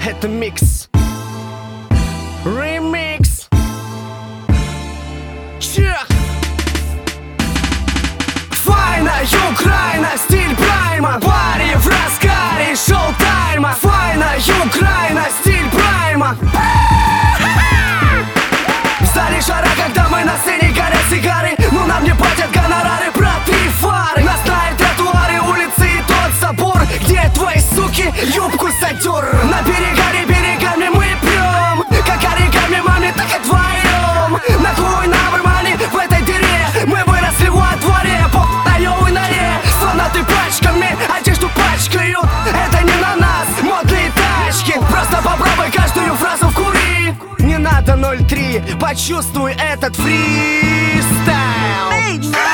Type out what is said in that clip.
Это микс. Ремикс. Чех. Файна, Украина, стиль прайма. Пари в разгаре шоу-тайма. Файна, Украина, стиль прайма. В зале жара, когда мы на сцене, горят сигары. Но нам не платят гонорары, протри фары. На стае тротуары, улицы и тот забор, где твои суки юбку задер. На перегаре берегами мы пьем, как оригами маме, так и вдвоем. Нахуй нам рвали в этой дыре, мы выросли во дворе. По наёвой норе, сонаты пачками, одежду пачкают. Это не на нас, модные тачки. Просто попробуй каждую фразу вкури. Не надо 0,3, почувствуй этот фристайл.